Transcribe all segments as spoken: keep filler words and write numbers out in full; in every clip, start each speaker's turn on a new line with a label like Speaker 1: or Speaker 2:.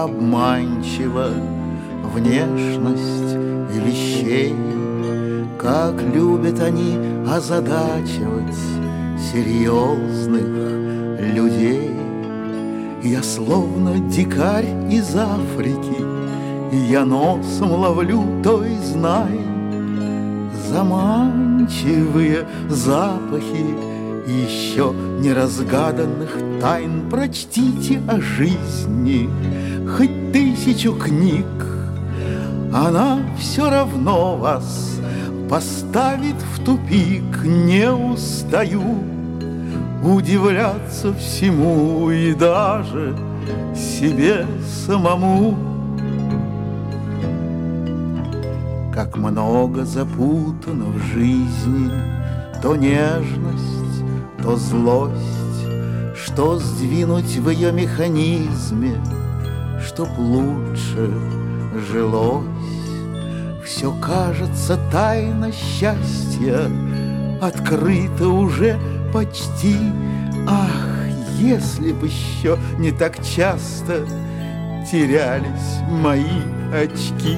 Speaker 1: обманчива внешность вещей, как любят они озадачивать серьезных людей. Я словно дикарь из Африки, и я носом ловлю, то и знай, заманчивые запахи еще неразгаданных тайн. Прочтите о жизни хоть тысячу книг, она все равно вас поставит в тупик. Не устаю удивляться всему и даже себе самому. Как много запутано в жизни, то нежность, то злость, что сдвинуть в ее механизме, чтоб лучше жилось. Все кажется, тайна счастья открыта уже почти. Ах, если бы еще не так часто терялись мои очки.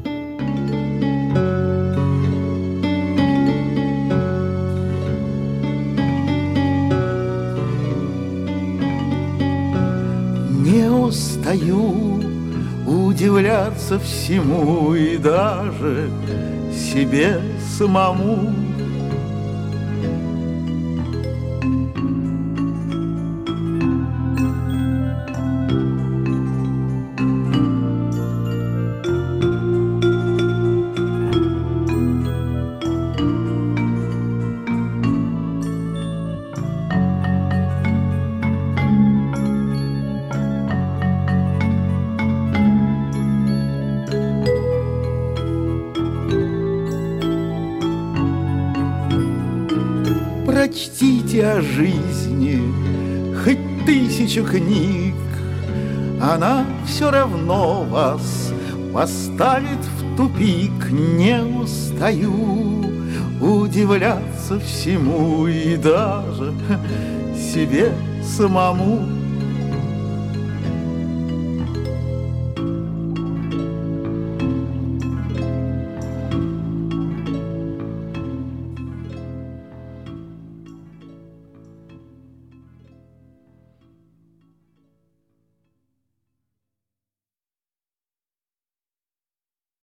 Speaker 1: Не устаю удивляться всему и даже себе самому. Прочтите о жизни хоть тысячу книг, она все равно вас поставит в тупик. Не устаю удивляться всему и даже себе самому.